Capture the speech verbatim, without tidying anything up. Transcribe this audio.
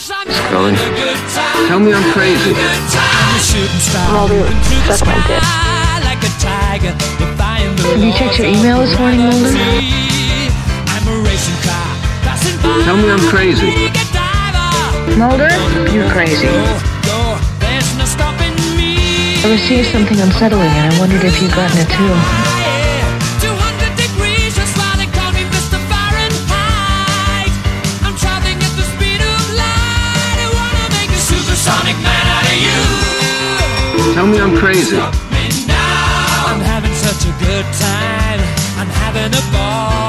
Going. Tell me I'm crazy. Mulder, suck my dick. Have you checked your email this morning, Mulder? Tell me I'm crazy. Mulder, you're crazy. I received something unsettling and I wondered if you'd gotten it too. Tell me I'm crazy. I'm having such a good time. I'm having a ball.